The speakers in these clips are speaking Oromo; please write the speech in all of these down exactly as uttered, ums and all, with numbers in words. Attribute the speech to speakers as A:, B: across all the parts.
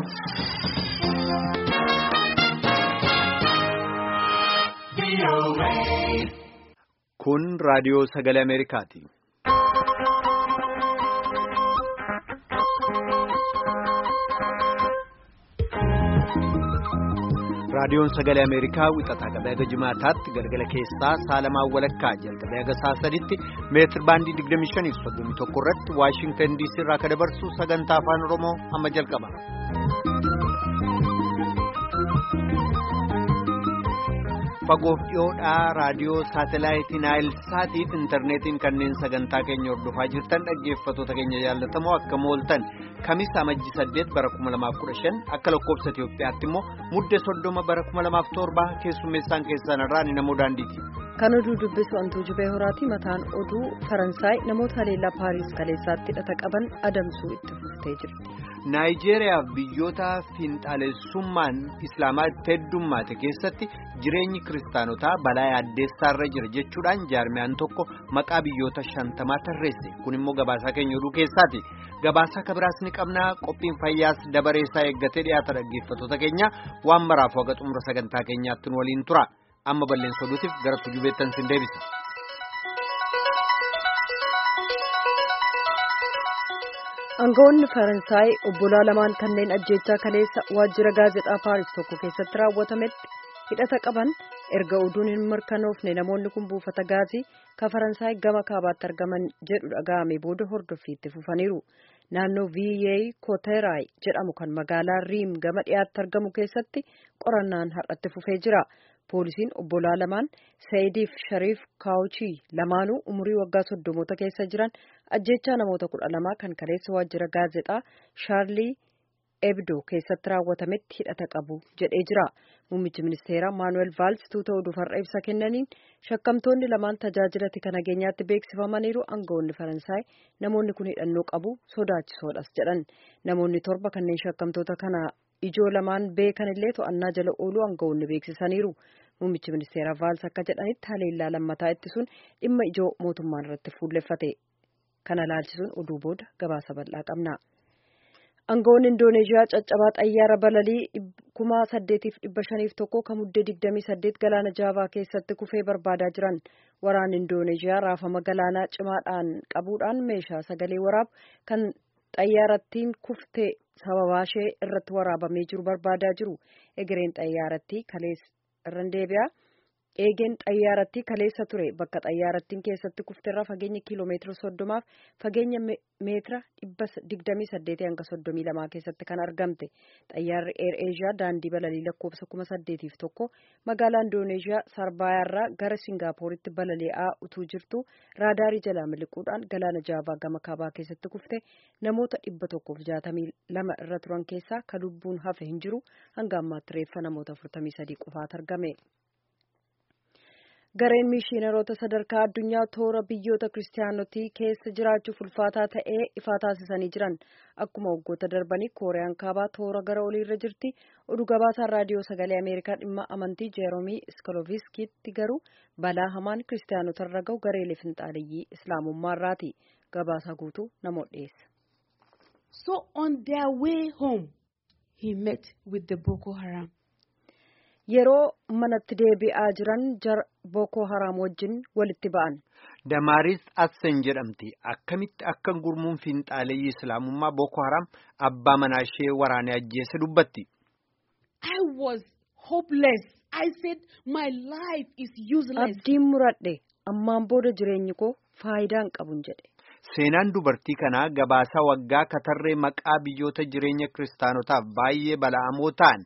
A: Kun raadiyoo sagalee Ameerikaati. Raadiyoon sagalee Ameerikaa wixataa qabee haga jimaataatti galgala keessaa saalamaa walakkaa jalqabee haga saa sadiitti meetir baandii digdamii shanii fi soddomii tokko irratti Waashingtan D C irraa kan dabarsu sagantaa afaan Oromoo amma jalqaba. Fagoof dhiyoodhaa raadiyoo saatelaayitii Naayil Saatiif intarneetiin kanneen sagantaa keenya hordofaa jirtan dhaggeeffattoota keenya jaallatamoo akka mooltan Kamisa Amajji saddeet bara kuma lamaaf kudha shan akka lakkoofsa Itiyoophiyaatti immoo Mudde soddoma bara kuma lamaaf torba keessummeessaan keessan irraa ni namoo daandiiti.
B: Kan oduu dubbisu Antuu Jibee Horaati. Mataan oduu Faransaay namoota haleellaa Paariis kaleessaatti hidhata qaban adamsuu itti fuftee jirti.
A: Naayijeeriyaa fi biyyoota fiinxaleessummaan Islaamaa itti heddummaate keessatti jireenyi kiristaanotaa balaa yaaddeessaarra jira jechuudhaan jaarmiyaan tokko maqaa biyyoota shantamaa tarreesse. Kun immoo gabaasaa keenya oduu keessaati. Gabaasaa kabiraas ni qabnaa. Qophiin fayyaas dabareessaa eeggatee dhiyaata dhaggeeffattoota keenya waan maraaf waga xumura sagantaa keenyaatti nu waliin tura. Amma balleessa oduutiif gara tujubeettan sin deebisa.
B: Aangawoonni Faransaay obbolaa lamaan kanneen ajjeechaa kaleessa waajjira gaazexaa Paaris tokko keessatti raawwatametti hidhata qaban erga oduun hin mirkanoofne namoonni kun buufata gaazii ka Faransaay gama kaabaatti argaman jedhu dhaga'ame booda hordoffiitti fufaniiru. Naannoo Viyee Kooteraay jedhamu kan magaalaa Riim gama dhiyaatti argamu keessatti qorannaan har'atti fufee jira. Poolisiin obbolaa lamaan Sa'idiif Shariif Kaawuchii lamaanuu umurii waggaa soddomota keessa jiran ajjeechaa namoota kudha lamaa kan kaleessa waajjira gaazexaa Shaarlii Ebdoo keessatti raawwatametti hidhata qabu jedhee jira. Muummichi ministeeraa Maanuweel Vaals tuuta oduuf har'a ibsa kennaniin shakkamtoonni lamaan tajaajila tika nageenyaatti beeksifamaniiru. Aangawoonni Faransaay namoonni kun hidhannoo qabu sodaachisoodhas jedhan. Namoonni torba kanneen shakkamtoota kana ijoo lamaan beekan illee to'annaa jala ooluu aangawoonni beeksisaniiru. Muummichi ministeeraa Vaals akka jedhanitti haleellaa lammataa ittisuun dhimma ijoo mootummaan irratti fuulleffate. Kana ilaalchisuun oduu booda gabaasa bal'aa qabna. Aangawoonni Indooneeziyaa caccabaa xayyaara balalii kuma saddeetiif dhibba shaniif tokko kan muddee digdamii saddeet galaana Jaavaa keessatti kufee barbaadaa jiran. Waraanni Indooneeziyaa raafama galaanaa cimaadhaan qabuudhaan meeshaa sagalee waraabu kan xayyaarattiin kuftee sababaashee irratti waraabamee jiru barbaadaa jiru. Egereen xayyaarattii kaleessa irraan deebi'aa. Eegeen xayyaarattii kaleessa ture bakka xayyaarattiin keessatti kufteerraa fageenya kiiloomeetira soddomaaf fageenya meetira dhibba digdamii saddeetii hanga soddomii lamaa keessatti kan argamte. Xayyaarri Eer Eeshiyaa daandii balalii lakkoofsa kuma saddeetiif tokko magaalaa Indooneeziyaa Sarbaayarraa gara Singaappooritti balali'aa utuu jirtu raadaarii jalaa miliquudhaan galaana Jaavaa gama kaabaa keessatti kufte. Namoota dhibba tokkoof jaatamii lama irra turan keessaa ka lubbuun hafe hin jiru. Hanga ammaatti reeffa namoota afurtamii sadii qofaatu argame. Gareen mishiinaroota sadarkaa addunyaa toora biyyoota kiristaanotii keessa jiraachuuf ulfaataa ta'ee ifaa taasisanii jiran. Akkuma waggoota darbanii Kooriyaan kaabaa toora gara oliirra jirti. Oduu gabaasaan raadiyoo sagalee Ameerikaa dhimma amantii Jeeroomii Iskoloviskiitti garuu balaa hamaan kiristaanotarra gahu gareelee finxaaleyyii islaamummaarraati. Gabaasaa guutuu namoota dhiyeessa.
C: So on their way home he met with the Boko Haram.
B: Yeroo manatti deebi'aa jiran jar Boko Haram wajjin walitti ba'an.
A: Damaaris Assen jedhamti. Akkamitti akka gurmuun fiinxaaleyyii islaamummaa Boko Haram abbaa manaa ishee waraanee ajjeese dubbatti.
C: I was hopeless. I said my life is useless.
B: Abdiin muradhe ammaan booda jireenyi koo faayidaan qabun jedhe.
A: Seenaan dubartii kanaa gabaasaa waggaa katarree maqaa biyyoota jireenya kiristaanotaaf baay'ee bala'amoo ta'an.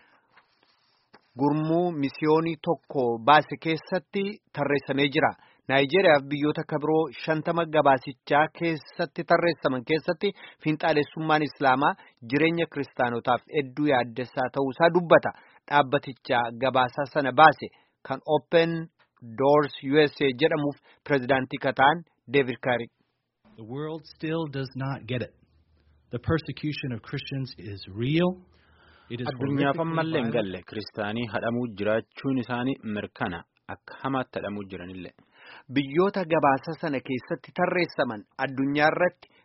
A: Gurmuu misiyoonii tokko baase keessatti tarreessamee jira. Naayijeeriyaa fi biyyoota kabiroo shantama gabaasichaa keessatti tarreessaman keessatti fiinxaalessummaan Islaamaa jireenya kiristaanotaaf hedduu yaaddessaa ta'uusaa dubbata. Dhaabbatichaa gabaasaa sana baase kan Open Doors U S A jedhamuuf pirezidaantii kataan David Kari.
D: The world still does not get it. The persecution of Christians is real.
E: Addunyaaf ammallee hin galle kiristaanii hadhamuu jiraachuun isaanii mirkana akka hamaatti hadhamuu jiranillee.
A: Biyyoota gabaasa sana keessatti tarreessaman addunyaa irratti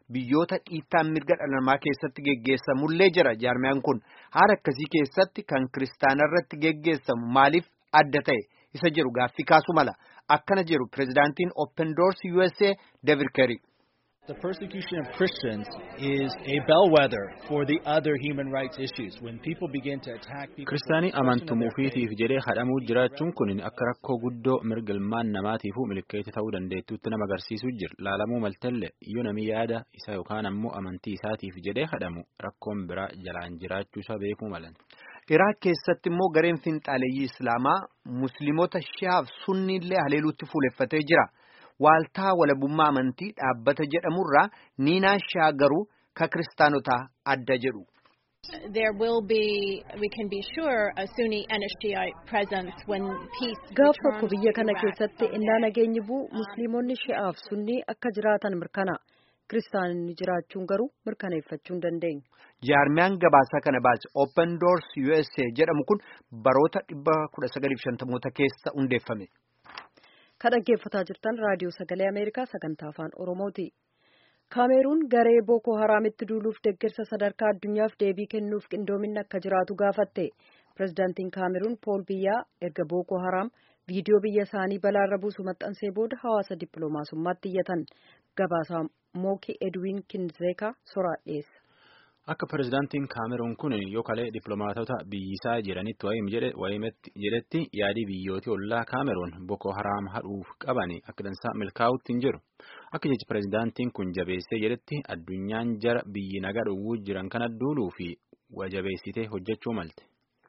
A: biyyoota dhiittaan mirga dhala namaa keessatti geggeessamullee jira. Jaarmiyaan kun haala akkasii keessatti kan kiristaana irratti geggeessamu maaliif adda ta'e isa jedhu gaaffii kaasu mala. Akkana jedhu pirezidaantiin Open Doors U S A David Kerry.
D: The persecution of Christians is a bellwether for the other human rights issues. When people begin to attack people,
E: Kiristaanii amantummuufiitiif jedhee hadhamuu jiraachuun kun akka rakkoo guddoo mirga ilmaan namaatiifuu milkeetti ta'uu dandeettuutti nama agarsiisuu jira. Laalamuu maltelle yoo namni yaada isa yookaan ammoo amantii isaatiif jedhee hadhamu rakkoon biraa jalaan jiraachuu isaa beekuu malan.
A: Iraaq keessatti immoo gareen finxaaleeyyii Islaamaa Musliimota Shi'aaf Sunniillee haleeluutti fuuleffatee jira. Waaltaa walabummaa amantii dhaabbata jedhamurraa Niinaa Shaa garuu ka kiristaanotaa adda jedhu.
F: There will be, we can be sure, a Sunni and a Shiite presence when peace
B: Gaaf tokko biyya kana keessatti innaa nageenyi bu'u Musliimonni Shi'aaf Sunnii akka jiraatan mirkana. Kiristaanonni jiraachuun garuu mirkaneeffachuu hin dandeenyu.
A: Jaarmiyaan gabaasaa kana baase Open Doors U S A jedhamu kun baroota kudha sagaliif shantamoota keessa hundeeffame.
B: Kan dhaggeeffataa jirtan raadiyoo sagalee Ameerikaa sagantaa afaan Oromooti. Kaameruun garee Booko Haraamitti duuluuf deeggarsa sadarkaa addunyaaf deebii kennuuf qindoominni akka jiraatu gaafatte. Pirezidaantiin Kaameruun Pool Biyyaa erga Booko Haraam viidiyoo biyya isaanii balaarra buusu maxxansee booda hawaasa dippiloomaasummaatti iyyatan. Gabaasaa Mooki Edwin Kinzeeka soraa dhiyeessa.
E: Akka pirezidaantiin Kaameruun kun yoo kalee dippiloomaatota biyyisaa jiranitti waa'ee jedhetti yaadii biyyooti ollaa Kaameruun Boko Haraam hadhuuf qabani akka dansaa milkaa'utti hin jiru. Akka jechi pirezidaantiin kun jabeessee jedhetti addunyaan jara biyyi nagaa dhowwuu jiran kana duuluu fi wajabeessitee hojjechuu malte.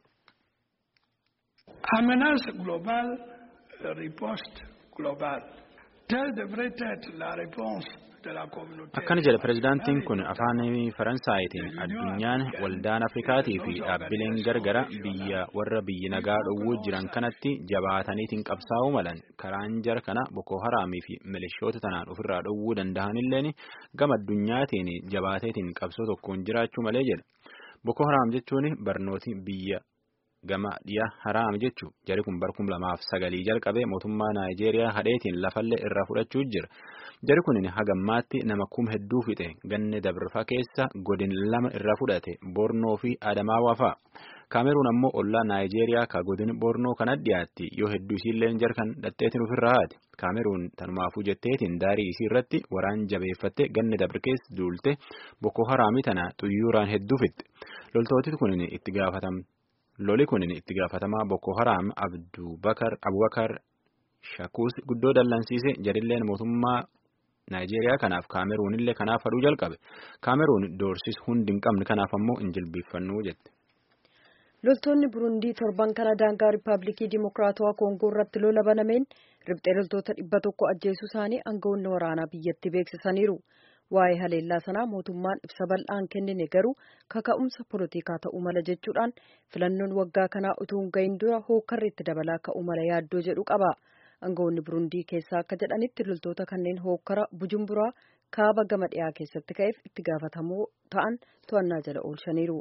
G: Amenace global, riposte global. Tel devrait être la réponse.
E: Akkana jedha pirezidaantiin kun afaan Faransaayitiin addunyaan waldaan Afrikaatii fi dhaabbileen gargara biyya warra biyyi nagaa dhowwuu jiran kanatti jabaataniitiin qabsaa'uu malan karaan jara kana Boko Haraamii fi milishoota tanaan ofirraa dhowwuu danda'anilleen gama addunyaatiin jabaateetiin qabsoo tokkoon jiraachuu malee jedha. Boko Haraam jechuun barnooti biyya gama dhiyaa haraam jechuun jari kun bara kuma lamaaf sagalii jalqabee mootummaa Naayijeeriyaa hadheetiin lafallee irraa fudhachuu jira. Jari kun hagammaatti nama kuma hedduu fixe ganne dabarfaa keessa godin lama irraa fudhate Bornoo fi Adamaawaa fa'a. Kaameruun ammoo ollaa Naayijeeriyaa ka godin Bornoo kana dhiyaatti yoo hedduu isiilleen jarkan dhatteetiin ofirraa haate. Kaameruun tanumaafuu jetteetiin daarii isii irratti waraan jabeeffatte ganne dabar keessa duulte Boko Haraamii tana xuyyuuraan hedduu fixxe. Loltooti kun itti gaafatam loli kun itti gaafatamaa Boko Haraam Abubakar Shakuus guddoo dallansiise jarilleen mootummaa Naayijeeriyaa kanaaf Kaameruunillee kanaaf hadhuu jalqabe. Kaameruun doorsis hundi hin qabne kanaaf ammoo hin jilbiiffannu jette.
B: Loltoonni Burundii torban kana daangaa Riippaabilikii Dimokiraatawaa Koongoo irratti lola banameen riphxee loltoota dhibba tokko ajjeesuu isaanii aangawoonni waraanaa biyyatti beeksisaniiru. Waa'ee haleellaa sanaa mootummaan ibsa bal'aan kennine garuu kaka'umsa polotikaa ta'uu mala jechuudhaan filannoon waggaa kanaa utuu hin gahin dura hookkarri itti dabalaa ka'uu mala yaaddoo jedhu qaba. Aangawoonni Burundii keessaa akka jedhanitti loltoota kanneen hookkara Bujumburaa kaaba gama dhiyaa keessatti ka'eef itti gaafatamoo ta'an to'annaa jala oolchaniiru.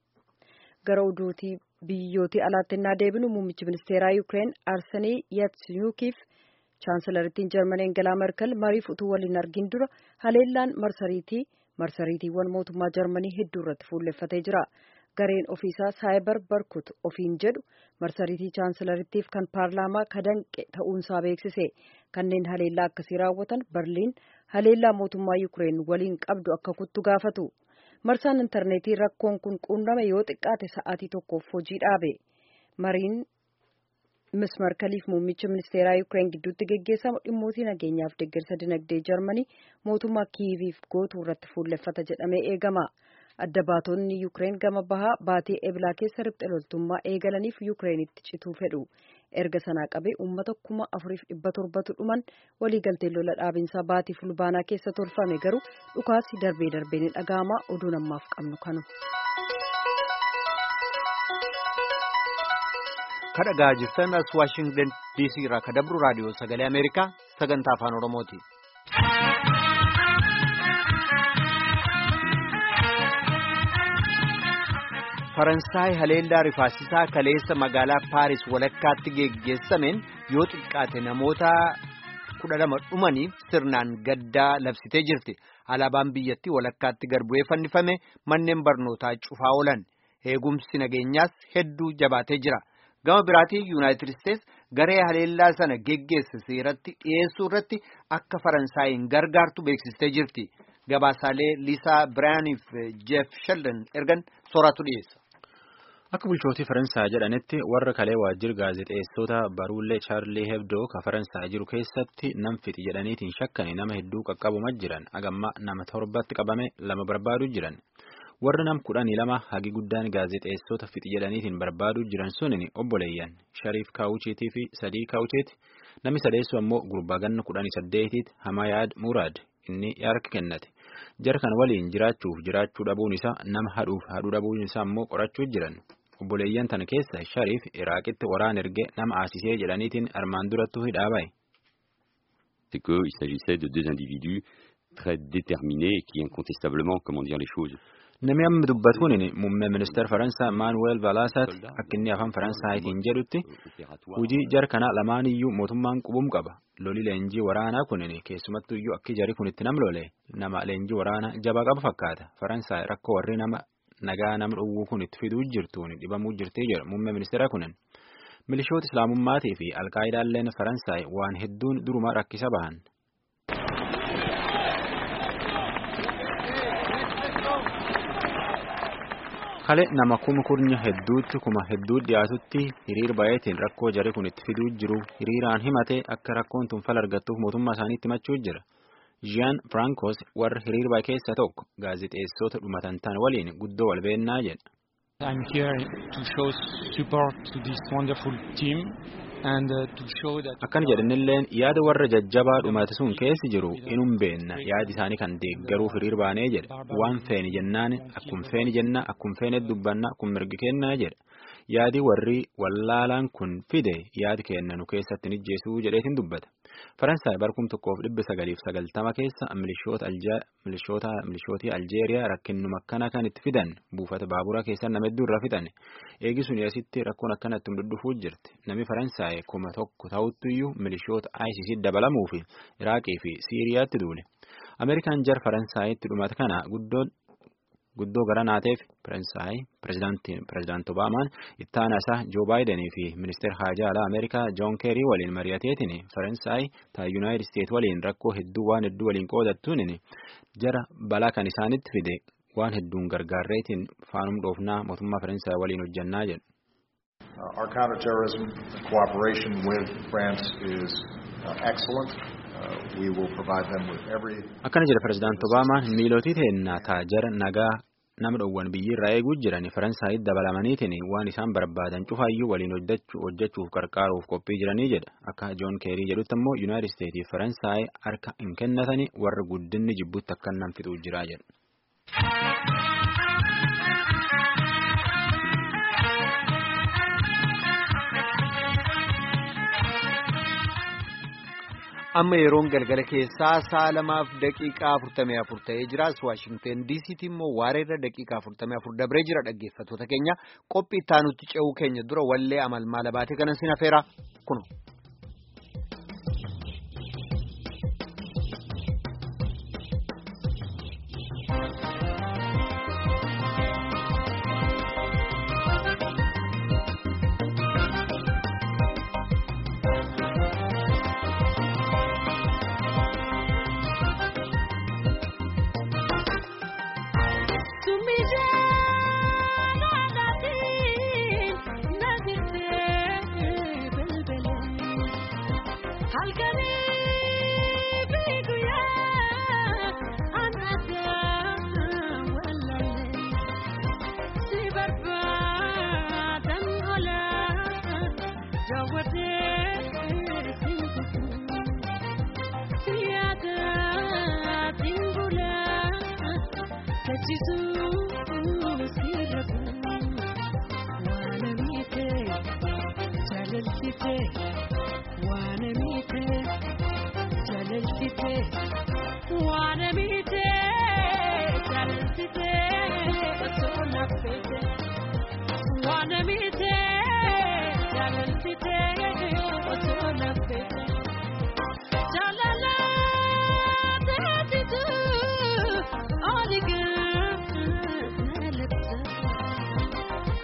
B: Gara oduutii biyyootii alaatti innaa deebinu muummichi ministeeraa Yuukireen Arsenii Yatsenyuukiif Chaanselaritiin Jarmanii Angelaa Merkel mariif utuu waliin argin dura haleellaan marsariitii marsariitiiwwan mootummaa Jarmanii hedduu irratti fuulleffatee jira. Gareen ofiisaa Saayibar Barkut ofiin jedhu marsariitii Chaanselariitiif kan paarlaamaa kadanqe ta'uunsaa beeksise. Kanneen haleellaa akkasii raawwatan Berliin haleellaa mootummaa Yuukireen waliin qabdu akka kuttu gaafatu. Marsaan intarneetii rakkoon kun quunname yoo xiqqaate sa'aatii tokkoof hojii dhaabe. Mariin Miss Merkeliif muummicha ministeeraa Yuukireen gidduutti geggeessamu dhimmootii nageenyaaf deeggarsa dinagdee Jarmanii mootummaa Kiiviif gootuu irratti fuulleffata jedhamee eegama. Adda baatonni Yuukireen gama bahaa baatee eblaa keessa riphxe loltummaa eegalaniif Yuukireenitti cituu fedhu. Erga sanaa qabee uummata kuma afuriif dhibba torbatu dhuman waliigaltee lola dhaabinsaa baatii fulbaanaa keessa tolfame garuu dhukaasi darbee darbee ni dhaga'ama. Oduu ammaaf qabnu kanu.
A: Kadhagaa jirtan as Waashingtan D C irraa kadabru raadiyoo sagalee Ameerikaa sagantaa afaan Oromooti. Faransaay haleellaa rifaasisaa kaleessa magaalaa Paaris walakkaatti geggeessameen yoo xiqqaate namoota kudha lama dhumaniif sirnaan gaddaa labsitee jirti. alaabaan biyyattii walakkaatti gad bu'ee fannifame manneen barnootaa cufaa oolan eegumsi nageenyaas hedduu jabaatee jira gama biraatiin yuunaayitid isteets garee haleellaa sana geggeesse seeratti dhiyeessuu irratti akka Faransaayeen gargaartu beeksistee jirti gabaasaalee Liisaa Biraaniif Jeef Sheldon ergan sooratu dhiyeessa.
E: Akka bulchootii Faransaay jedhanitti warra kalee waajjira gaazexeessota baruullee Chaarlii Hebdoo ka Faransaay jiru keessatti nam fixi jedhaniitiin shakkanii nama hedduu qaqqabuma jiran agamma nama torbatti qabame lama barbaaduu jiran warra nam kudhanii lama hagi guddaan gaazexeessota fixi jedhaniitiin barbaaduu jiran sunin obboleeyyan Shariif Kaawucheetii fi Sadii Kaawucheeti namni sadeessu ammoo gurbaa ganna kudhanii saddeetiit Hamayaad Muraad inni yaarka kennate jar kan waliin jiraachuuf jiraachuu dhabuun isaa nama hadhuuf hadhuu dhabuun isaa ammoo qorachuu jiran. Obboleeyyan tana keessa Shariif Iraaqitti waraan erge nama aasisee jedhaniitiin armaan durattuu hidhaa bahe.
H: C'est qu'il s'agissait de deux individus très déterminés et qui incontestablement, comment dire les choses.
E: Namni amma dubbatuun muummee ministeera Faransaa Maanuweel Valaasaat akka inni afaan Faransaayitiin jedhutti hojii jar kana lamaan iyyuu mootummaan qubum qaba. Loli leenjii waraanaa kunin keessumattuu iyyuu akki jari kun itti nam lole nama leenjii waraanaa jabaa qaba fakkaata. Faransaay rakkoo warri nama nagaa nama dhowwuu kun itti fiduu jirtuun dhibamuu jirtii jedha muummee ministeera kunin. Milishoota Islaamummaatii fi Alkaayidaalleen Faransaay waan hedduun duruma rakkisa bahan. Kale nama kuma kurnya hedduutti kuma hedduu dhiyaatutti hiriir baay'eetiin rakkoo jari kun itti fiduu jiru hiriiraan himate akka rakkoon tun fala argattuuf mootummaa isaaniitti himachuu jira. Jean Francos warra hiriir baay'ee keessa tokko gaazexeessota dhumatan tan waliin guddoo walbeennaa jedha.
I: I'm here to show support to this wonderful team and uh, to show that
E: Akkan jedhanilleen yaada warra jajjabaa dhumate sun keessi jiru inum beenna yaadi isaanii kan deeggaruuf hiriir baanee jedha waan feeni jennaan akkum feeni jenna akkum feene dubbanna akkum mirgi kennaa jedha yaadi warri wallaalaan kun fide yaadi kenna nu keessatti nijjeesuu jedheetiin dubbata. Faransaay barkum tokkoof dhibba sagaliif sagaltama keessa milishoota Alja milishoota milishootii Aljeeriyaa rakkinnuma akkana kan itti fidan buufata baaburaa keessa nama hedduu irra fixan eegisuun asitti rakkoon akkanatti mudhufuu jirti namni Faransaay kuma tokko ta'utti iyyuu milishoota ISIS dabalamuu fi Iraaqii fi Siiriyaatti duule Ameerikaan jar Faransaayitti dhumate kana guddoon guddoo gara naateef Faransaay pirezidaantiin pirezidaant Obaamaan itti aanaa isaa Joo Baayidanii fi ministeera haajaa alaa Ameerikaa Joon Keerii waliin mari'ateetiin Faransaay taa Yuunaayitid Isteet waliin rakkoo hedduu waan hedduu waliin qoodattuun jara balaa kan isaanitti fide waan hedduun gargaarreetiin faanum dhoofnaa mootummaa Faransaay waliin hojjannaa jedhu.
J: Our counterterrorism cooperation with France is uh, excellent. We will provide them with every.
E: Akkana jedha pirezidaant Obaamaan miilootii teennaa taajara nagaa nama dhowwan biyyirraa eeguu jiran Faransaayit dabalamaniitiin waan isaan barbaadan cufaayyuu waliin hojjechuuf qarqaaruuf qophii jiranii jedha. Akka Joon Keerii jedhutti ammoo Yuunaayitid Isteetiif Faransaay harka hin kennatanii warra guddinni jibbuutti akka nam fixuu jiraa jedha.
A: Amma yeroon galgala keessaa sa'a lamaaf daqiiqaa afurtamii afur ta'ee jira. Waashingten D C immoo waareerra daqiiqaa afurtamii afur dabree jira. Dhaggeeffattoota keenya qophii itti aanutti ce'uu keenya dura wallee amalmaala baatee kanan sin hafeera kuno.
K: Jalala,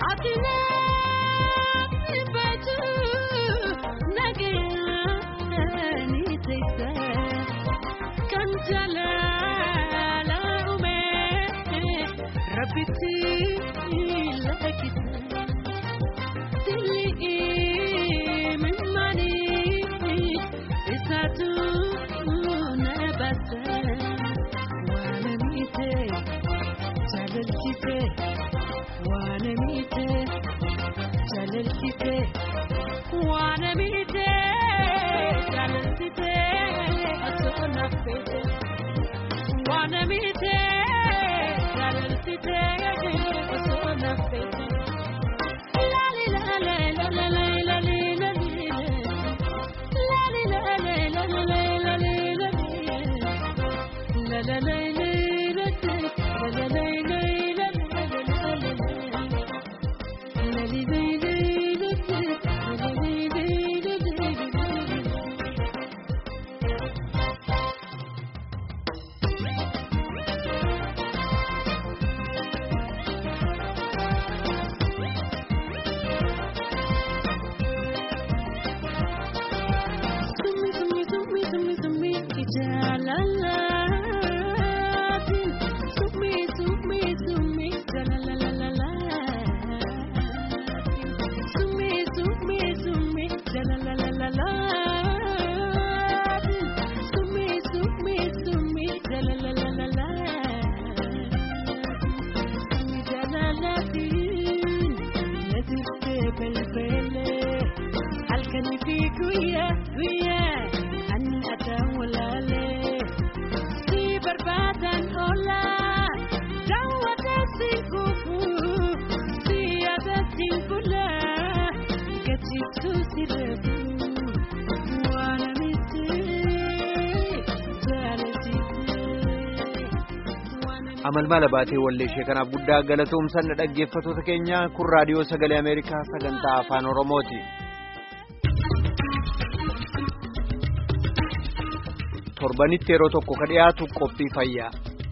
A: amalmala baatee walleeshee kanaaf guddaa galatoomsanna dhaggeeffattoota keenya kun raadiyoo sagalee Ameerikaa sagantaa afaan Oromooti. Torbanitti yeroo tokko ka dhiyaatu qophii fayyaa.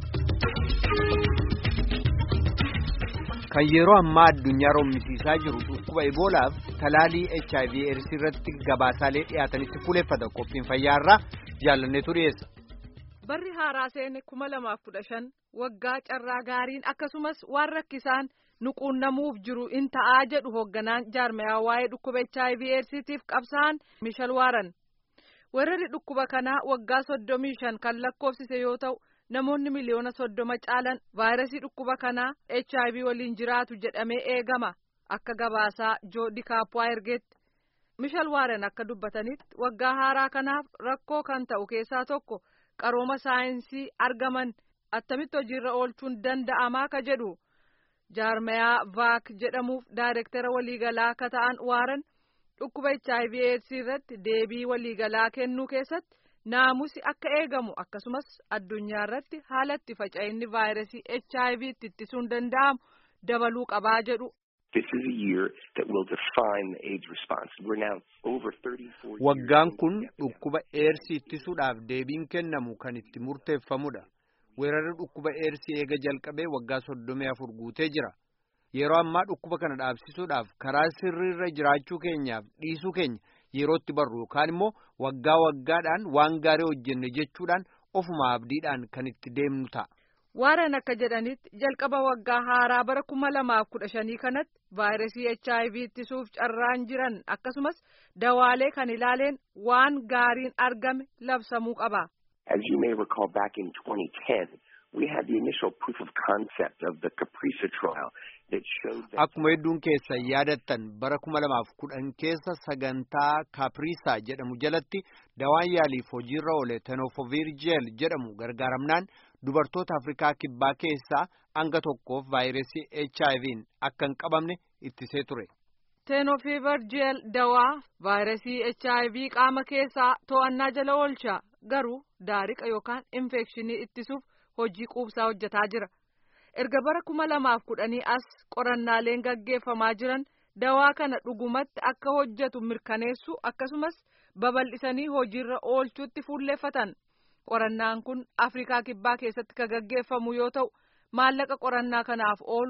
A: Kan yeroo ammaa addunyaa roomisiisaa jiru dhukkuba Eboolaaf talaalii H I V AIDS irratti gabaasaalee dhiyaatanitti fuuleffata qophiin fayyaarraa jaalanneetu dhiyeessa.
K: Barri haaraa seene kuma lamaaf kudha shan waggaa carraa gaariin akkasumas waan rakkisaan nuquunnamuuf jiru in ta'aa jedhu hoogganaan jaarmayaa waa'ee dhukkuba H I V AIDSitiif qabsaan Miishal Waaran. Weerarri dhukkuba kanaa waggaa soddomii shan kan lakkoofsise yoo ta'u namoonni miliyoona soddoma caalan vaayirasii dhukkuba kanaa H I V waliin jiraatu jedhamee eegama akka gabaasaa Joodi Kaappaa ergeetti. Miishal Waaran akka dubbatanitti waggaa haaraa kanaaf rakkoo kan ta'u keessaa tokko qarooma saayinsii argaman attamitti hojiirra oolchuun danda'amaa ka jedhu jaarmayaa vaak jedhamuuf daayirektara waliigalaa ka ta'an Waaran dhukkuba H I V AIDS irratti deebii waliigalaa kennuu keessatti naamusi akka eegamu akkasumas addunyaa irratti haalatti faca'inni vaayirasii H I V ittisuun danda'amu dabaluu qabaa jedhu.
L: This is a year that will define the AIDS response. We're now over thirty-four years.
A: Waggaan kun dhukkuba AIDS ittisuudhaaf deebiin kennamu kan itti murteeffamudha. Weerarri dhukkuba AIDS eega jalqabee waggaa soddomii afur guutee jira. Yeroo ammaa dhukkuba kana dhaabsisuudhaaf karaa sirriirra jiraachuu keenyaaf dhiisuu keenya yerootti barru yookaan immoo waggaa waggaadhaan waan gaarii hojjenne jechuudhaan ofuma abdiidhaan kan itti deemnu ta'a.
K: Waaran akka jedhanitti jalqaba waggaa haaraa bara kuma lamaaf kudha shanii kanatti vaayirasii H I V ittisuuf carraan jiran akkasumas dawaalee kan ilaaleen waan gaariin argame labsamuu qaba.
L: As you may recall, back in twenty ten, we had the initial proof of concept of the CAPRISA trial that showed that.
A: Akkuma hedduun keessa yaadattan bara kuma lamaaf kudhan keessa sagantaa CAPRISA jedhamu jalatti dawaan yaaliif hojiirra oole tenofovir gel jedhamu gargaaramnaan dubartoota Afrikaa kibbaa keessaa hanga tokkoof vaayirasii H I V akka hin qabamne ittisee ture.
K: Tenofovir gel dawaa vaayirasii H I V qaama keessaa to'annaa jala oolcha garuu daariqa yookaan infekshinii ittisuuf hojii quubsaa hojjetaa jira. Erga bara kuma lamaaf kudhanii as qorannaaleen gaggeeffamaa jiran dawaa kana dhugumatti akka hojjetu mirkaneessu akkasumas babal'isanii hojiirra oolchuutti fuulleeffatan. Qorannaan kun Afrikaa kibbaa keessatti kan gaggeeffamu yoo ta'u maallaqa qorannaa kanaaf oolu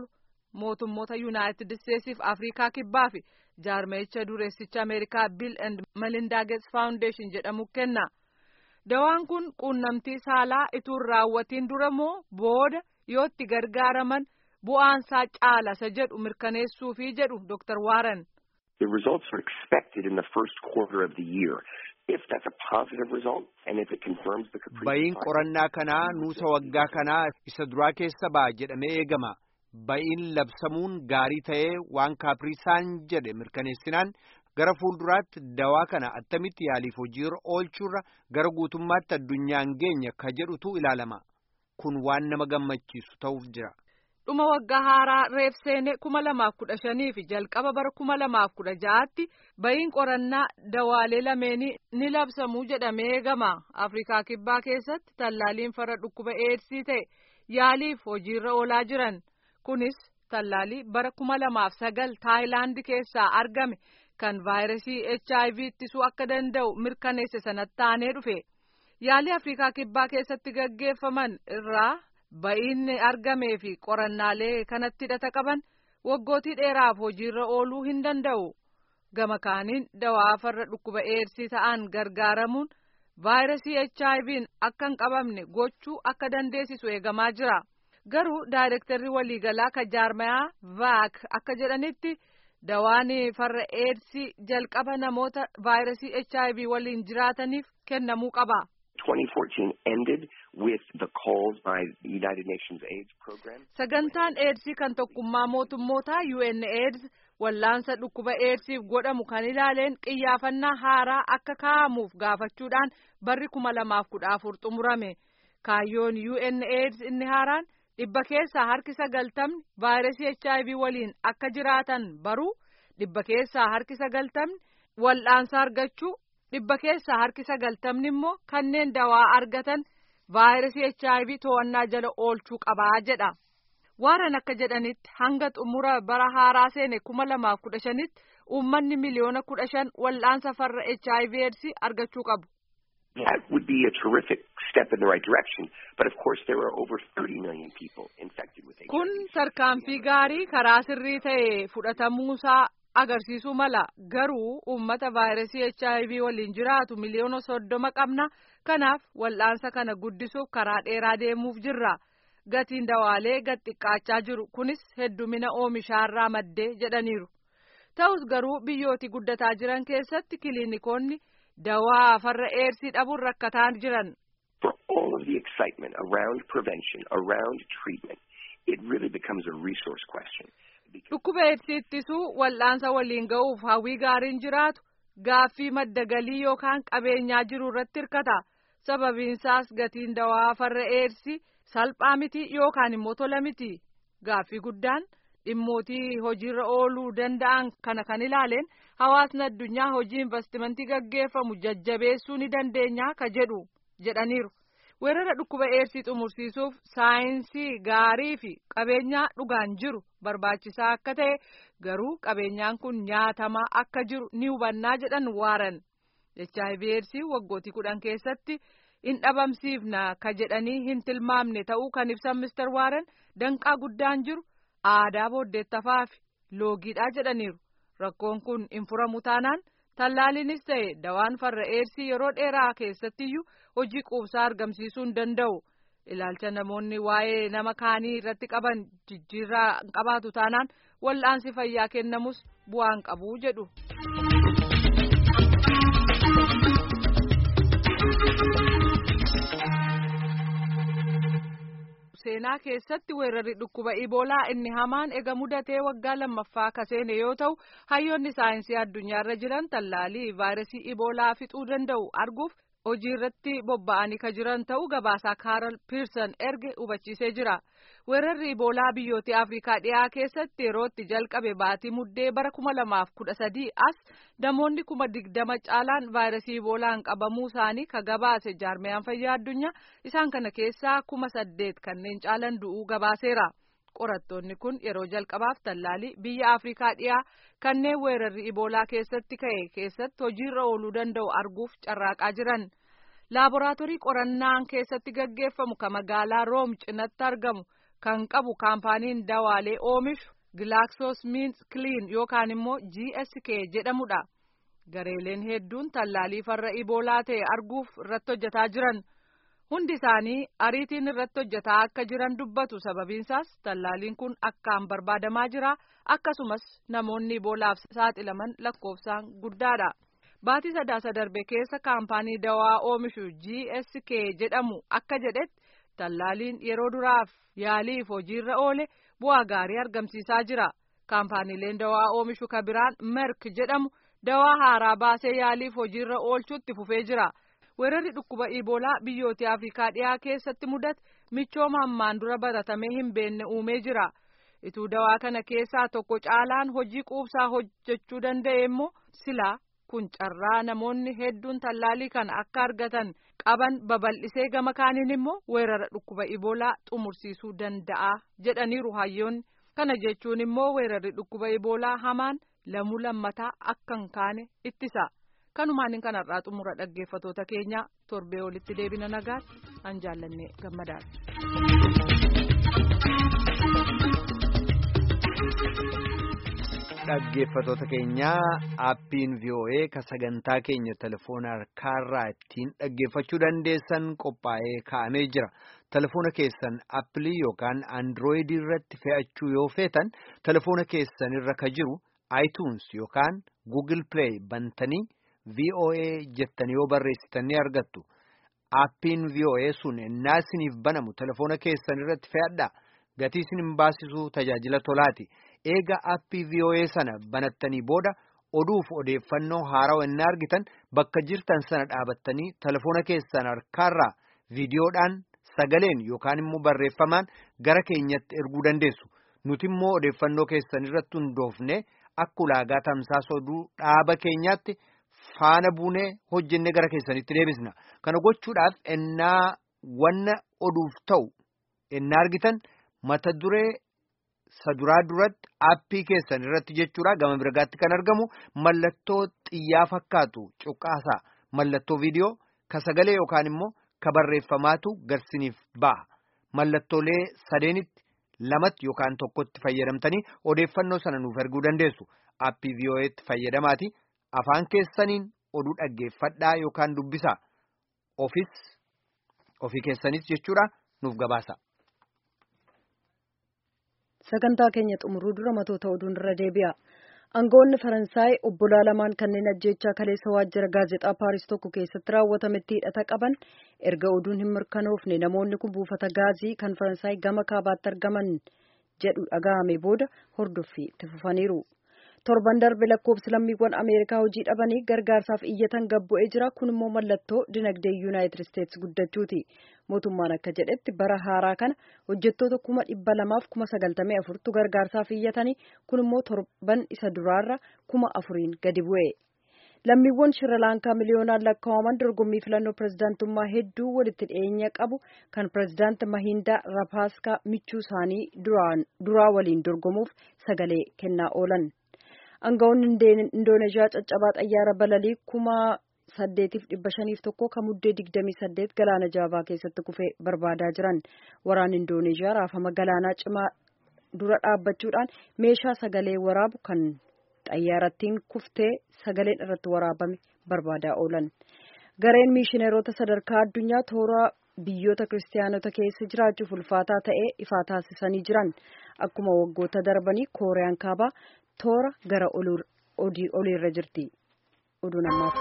K: mootummoota Yuunaayitid Isteetsiif Afrikaa Kibbaa fi jaarmeecha dureessicha Ameerikaa Bill and Melinda Gates Foundation jedhamu kenna. Dawaan kun quunnamtii saalaa ituu raawwatiin dura moo booda yoo itti gargaaraman bu'aansaa caalasa jedhu mirkaneessuufi jedhu Doctor Warren.
L: The results are expected in the first quarter of the year. If that's a positive result and if it confirms the caprice.
A: Bayin qorannaa kanaa nuusa waggaa kanaa isa duraa keessa ba'a jedhamee eegama. Bayin labsamuun gaarii ta'ee waan kaaprisaan jedhe mirkaneessinaan gara fuulduraatti dawaa kana attamitti yaaliif hojiirra oolchuurra gara guutummaatti addunyaan geenya ka jedhutu ilaalama. Kun waan nama gammachiisu ta'uuf jira.
K: Dhuma waggaa haaraa reef seene kuma lamaaf kudha shanii fi jalqaba bara kuma lamaaf kudha ja'aatti bayin qorannaa dawaalee lameenii ni labsamuu jedhamee eegama. Afrikaa Kibbaa keessatti tallaaliin farra dhukkuba eedsii ta'e yaaliif hojiirra oolaa jiran. Kunis tallaalii bara kuma lamaaf sagal Taayilaand keessaa argame kan vaayirasii H I V ittisuu akka danda'u mirkaneesse sanatti aanee dhufe. Yaalii Afrikaa Kibbaa keessatti gaggeeffaman irraa ba'iin argamee fi qorannaalee kanatti hidhata qaban waggootii dheeraaf hojiirra ooluu hin danda'u. Gama kaaniin dawaa farra dhukkuba eedsii ta'an gargaaramuun vaayirasii H I V'n akka hin qabamne gochuu akka dandeessisu eegamaa jira. Garuu daayirektarri waliigalaa ka jaarmayaa V A C akka jedhanitti dawaan farra eedsii jalqaba namoota vaayirasii H I V waliin jiraataniif kennamuu qaba.
L: twenty fourteen ended with the calls by the United Nations AIDS program.
K: Sagantaan eedsii kan tokkummaa mootummootaa U N AIDS wallaansa dhukkuba eedsiif godhamu kan ilaaleen qiyyaafannaa haaraa akka kaa'amuuf gaafachuudhaan barri kuma lamaaf kudha afur xumurame. Kaayyoon U N AIDS inni haaraan dhibba keessaa harki sagaltamni vaayirasii H I V waliin akka jiraatan baruu, dhibba keessaa harki sagaltamni wal'aansa argachuu, dhibba keessaa harki sagaltamni immoo kanneen dawaa argatan vaayirasii H I V to'annaa jala oolchuu qabaa jedha. Warren akka jedhanitti hanga xumura bara haaraa seene kuma lamaaf kudha shanitti uummanni miliyoona kudha shan wal'aansa farra H I V AIDS argachuu qabu.
L: That would be a terrific step in the right direction, but of course there are over thirty million people infected with H I V.
K: Kun tarkaanfii gaarii karaa sirrii ta'e fudhatamuusaa agarsiisuu mala. Garuu uummata vaayirasii H I V waliin jiraatu miliyoona soddoma qabna. Kanaaf wal'aansa kana guddisuuf karaa dheeraa deemuuf jirra. Gatiin dawaalee gad xiqqaachaa jiru. Kunis heddumina oomishaarraa maddee jedhaniiru. Ta'us garuu biyyooti guddataa jiran keessatti kiliinikoonni dawaa farra eedsii dhabuun rakkataa jiran.
L: For all of the excitement around prevention, around treatment, it really becomes a resource question.
K: Dhukkuba eedsii ittisuu wal'aansa waliin ga'uuf hawwii gaariin jiraatu gaaffii madda galii yookaan qabeenyaa jiru irratti hirkata. Sababiinsaas gatiin dawaa farra eedsii salphaa miti yookaan immoo tola miti. Gaaffii guddaan dhimmootii hojiirra ooluu danda'an kana kan ilaaleen hawaasni addunyaa hojii investimentii gaggeeffamu jajjabeessuu ni dandeenya ka jedhu jedhaniiru. Weerara dhukkuba eedsii xumursiisuuf saayinsii gaarii fi qabeenyaa dhugaan jiru barbaachisaa akka ta'e garuu qabeenyaan kun nyaatamaa akka jiru ni hubannaa jedhan Warren. H I V eedsii waggootii kudhan keessatti hin dhabamsiifna ka jedhanii hin tilmaamne ta'uu kan ibsan Mister Warren danqaa guddaan jiru aadaa booddeettafaa fi loogiidhaa jedhaniiru. Rakkoon kun hin furamu taanaan tallaaliinis ta'e dawaan farra eedsii yeroo dheeraa keessattiyyuu hojii quubsaa argamsiisuu hin danda'u. Ilaalcha namoonni waa'ee nama kaanii irratti qaban jijjiirraa hin qabaatu taanaan wal'aansi fayyaa kennamus bu'aa hin qabu jedhu. Seenaa keessatti weerarri dhukkuba iboolaa inni hamaan ega mudatee waggaa lammaffaa ka seene yoo ta'u hayyoonni saayinsii addunyaarra jiran tallaalii vaayirasii iboolaa fixuu danda'u arguuf hojii irratti bobba'anii ka jiran ta'uu gabaasaa Kaaral Piirsan erge hubachiisee jira. Weerarri iboolaa biyyoota Afrikaa dhiyaa keessatti yeroo itti jalqabe baatii muddee bara kuma lamaaf kudha sadii as namoonni kuma digdama caalaan vaayirasii iboolaan qabamuu isaanii ka gabaase jaarmiyaan fayyaa addunyaa isaan kana keessaa kuma saddeet kanneen caalan du'uu gabaaseera. Qorattoonni kun yeroo jalqabaaf tallaalii biyya Afrikaa dhiyaa kanneen weerarri iboolaa keessatti ka'e keessatti hojiirra ooluu danda'u arguuf carraaqaa jiran. Laaboraatoorii qorannaan keessatti gaggeeffamu kan magaalaa Room cinatti argamu kan qabu kaampaaniin dawaalee oomishu GlaxoSmithKline yookaan immoo G S K jedhamudha. Gareeleen hedduun tallaalii farra iboolaa ta'e arguuf irratti hojjetaa jiran. Hundi isaanii ariitiin irratti hojjetaa akka jiran dubbatu. Sababiinsaas tallaaliin kun akkaan barbaadamaa jira. Akkasumas namoonni iboolaaf saaxilaman lakkoofsaan guddaadha. Baatii sadaasa darbe keessa kaampaanii dawaa oomishu G S K jedhamu akka jedhetti tallaaliin yeroo duraaf yaaliif hojiirra oole bu'aa gaarii argamsiisaa jira. Kaampaaniileen dawaa oomishu kabiraan Merck jedhamu dawaa haaraa baasee yaaliif hojiirra oolchuutti fufee jira. Weerarri dhukkuba iboolaa biyyoota Afrikaa dhiyaa keessatti mudate michooma ammaan dura baratamee hin beekne uumee jira. Ituu dawaa kana keessaa tokko caalaan hojii quubsaa hojjechuu danda'e immoo silaa kun carraa namoonni hedduun tallaalii kana akka argatan qaban babal'isee gama kaaniin immoo weerara dhukkuba iboolaa xumursiisuu danda'a jedhaniiru hayyoonni. Kana jechuun immoo weerarri dhukkuba iboolaa hamaan lamuu lammataa akka hin kaane ittisa. Kanumaan kanarraa xumura dhaggeeffatoota keenya torbee olitti deebina nagaatti an jaallanne gammadaadha.
A: Dhaggeeffatoota keenya aappiin V O A ka sagantaa keenya telefoona harkaarraa ittiin dhaggeeffachuu dandeessan qophaa'ee kaa'amee jira. Telefoona keessan appilii yookaan androidii irratti fe'achuu yoo feetan telefoona keessan irra ka jiru iTunes yookaan Google Play bantanii V O A jettanii yoo barreessitan ni argattu. Aappiin V O A sun ennaa isiniif banamu telefoona keessan irratti fe'adhaa. Gatii isin hin baasisuu tajaajila tolaati. Eega aappii V O A sana banattanii booda oduuf odeeffannoo haarawaa ennaa argitan bakka jirtan sana dhaabattanii telefoona keessan harkaarraa viidiyoodhaan sagaleen yookaan immoo barreeffamaan gara keenyatti erguu dandeessu. Nuti immoo odeeffannoo keessan irratti hundoofne akka ulaagaa tamsaasa oduu dhaaba keenyaatti faana buunee hojjennee gara keessanitti deebisna. Kana gochuudhaaf ennaa wanna oduuf ta'u ennaa argitan mata duree saduraa duratti aappii keessan irratti jechuudha gama biragaatti kan argamu mallattoo xiyyaa fakkaatu cuqqaasaa mallattoo viidiyoo ka sagalee yookaan immoo ka barreeffamaatu garsiniif ba'a. Mallattoolee sadeenitti lamatti yookaan tokkotti fayyadamtanii odeeffannoo sana nuuf erguu dandeessu. Aappii V O Aatti fayyadamaati. Afaan keessaniin oduu dhaggeeffadhaa yookaan dubbisaa. Ofis ofii keessanis jechuudha nuuf gabaasa.
B: Sagantaa keenya xumuruu dura matoota oduun irra deebi'a. Aangawoonni Faransaay obbolaa lamaan kanneen ajjeechaa kaleessa waajjira gaazexaa Paaris tokko keessatti raawwatametti hidhata qaban erga oduun hin mirkanoofne namoonni kun buufata gaazii kan Faransaay gama kaabaatti argaman jedhu dhaga'ame booda hordoffii itti fufaniiru. Torban darbe lakkoofsi lammiiwwan Ameerikaa hojii dhabanii gargaarsaaf iyyatan gabbu'ee jira. Kun immoo mallattoo dinagdee Yuunaayitid Isteetsi guddachuuti. Mootummaan akka jedhetti bara haaraa kana hojjettoota kuma dhibba lamaaf kuma sagaltamii afurtu gargaarsaaf iyyatanii kun immoo torban isa duraarra kuma afuriin gadi bu'e. Lammiiwwan Shirilaankaa miliyoonaan lakkaa'aman dorgommii filannoo pirezidaantummaa hedduu walitti dhiyeenya qabu kan pirezidaanti Mahindaa Rapaaskaa michuu isaanii duraa waliin dorgomuuf sagalee kennaa oolan. Aangawoonni Indooneezhiyaa caccabaa xayyaara balalii kuma saddeetiif dhibba shaniif tokko kan muddee digdamii saddeet galaana jaavaa keessatti kufee barbaadaa jiran. Waraanni Indooneezhiyaa raafama galaanaa cimaa dura dhaabbachuudhaan meeshaa sagalee waraabu kan xayyaarattiin kuftee sagaleen irratti waraabame barbaadaa oolan. Gareen miishineerota sadarkaa addunyaa toora biyyoota kiristaanota keessa jiraachuuf ulfaataa ta'ee ifaa taasisanii jiran. Akkuma waggoota darbanii Kooriyaan kaabaa toora gara oliirra jirti. Oduun ammaaf.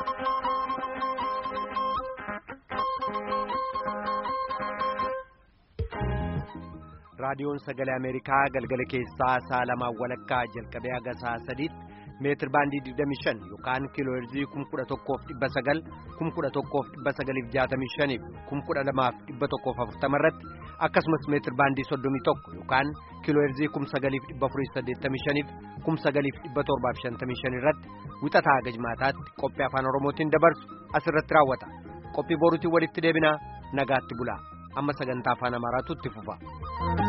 A: Raadiyoon Sagalee Ameerikaa galgala keessaa sa'a lamaa walakkaa jalqabee haga sa'a sadiitti meetir baandii digdamii shan yookaan kiiloo heerzii kuma kudha tokkoof dhibba sagal kuma kudha tokkoof dhibba sagaliif jaatamii shaniif kuma kudha lamaaf dhibba tokkoof afurtama irratti akkasumas meetir baandii soddomii tokko yookaan kiiloo heerzii kuma sagaliif dhibba afurii saddeettamii shaniif kuma sagaliif dhibba torbaaf shantamii shan irratti wixataa haga jimaataatti qophii afaan oromootiin dabarsu asirratti raawwata. Qophii boruutiin walitti deebinaa nagaatti bulaa amma sagantaa afaan amaaraatu itti fufa.